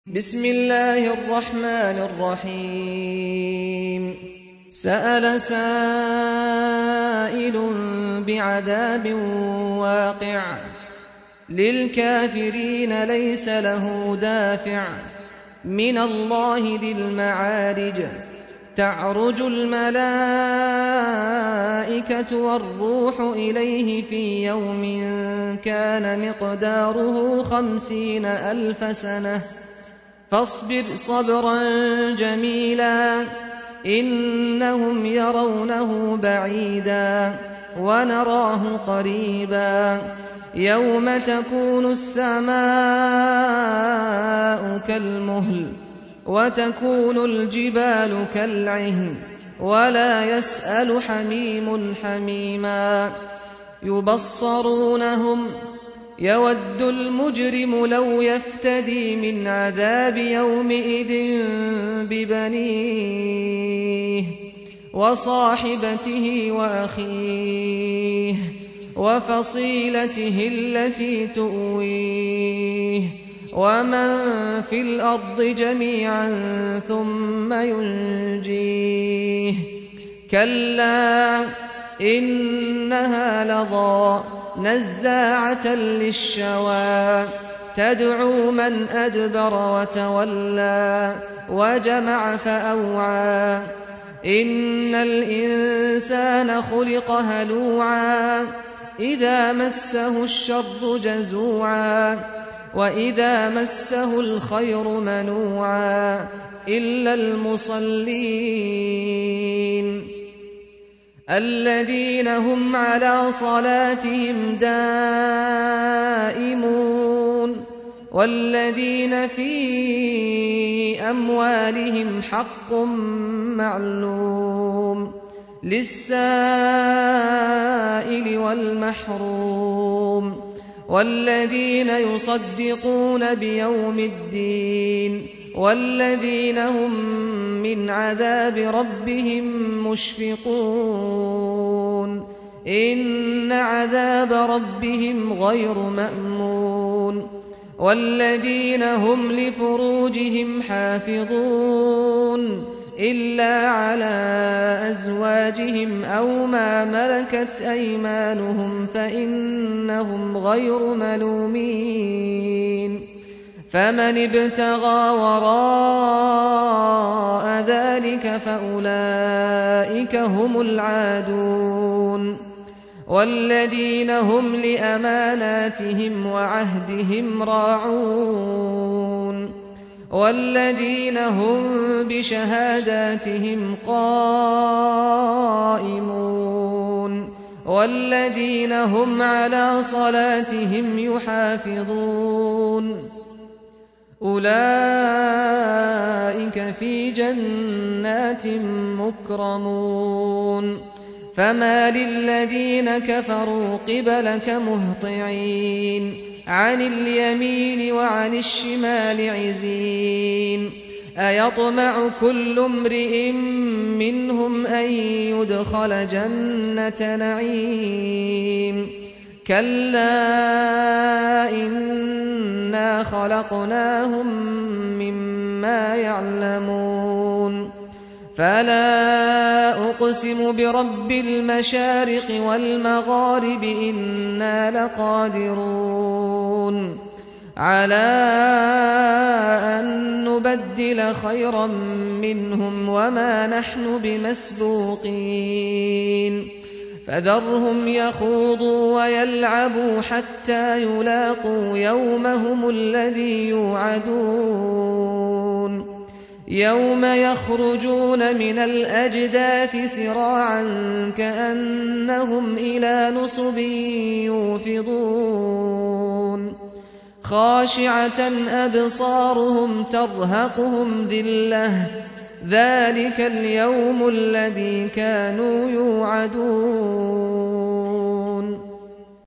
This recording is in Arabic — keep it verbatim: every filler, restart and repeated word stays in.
بسم الله الرحمن الرحيم سأل سائل بعذاب واقع للكافرين ليس له دافع من الله ذي المعارج تعرج الملائكة والروح إليه في يوم كان مقداره خمسين ألف سنة فاصبر صبرا جميلا إنهم يرونه بعيدا ونراه قريبا يوم تكون السماء كالمهل وتكون الجبال كالعهن ولا يسأل حميم حميما يبصرونهم يود المجرم لو يفتدي من عذاب يومئذ ببنيه وصاحبته وأخيه وفصيلته التي تؤويه ومن في الأرض جميعا ثم ينجيه كلا إنها لظى نزاعة للشوى تدعو من أدبر وتولى وجمع فأوعى إن الإنسان خلق هلوعا إذا مسه الشر جزوعا وإذا مسه الخير منوعا إلا المصلين الذين هم على صلاتهم دائمون والذين في أموالهم حق معلوم للسائل والمحروم والذين يصدقون بيوم الدين والذين هم من عذاب ربهم مشفقون إن عذاب ربهم غير مأمون والذين هم لفروجهم حافظون إلا على أزواجهم أو ما ملكت أيمانهم فإنهم غير ملومين فمن ابتغى وراء ذلك فأولئك هم العادون والذين هم لأماناتهم وعهدهم راعون والذين هم بشهاداتهم قائمون والذين هم على صلاتهم يحافظون أولئك في جنات مكرمون فما للذين كفروا قبلك مهطعين عن اليمين وعن الشمال عزين أيطمع كل امرئ منهم أن يدخل جنة نعيم كلا إنا خلقناهم مما يعلمون فلا أقسم برب المشارق والمغارب إنا لقادرون على أن نبدل خيرا منهم وما نحن بمسبوقين فذرهم يخوضوا ويلعبوا حتى يلاقوا يومهم الذي يوعدون يوم يخرجون من الأجداث سراعا كأنهم إلى نصب يوفضون خاشعة أبصارهم ترهقهم ذلة ذلك اليوم الذي كانوا يوعدون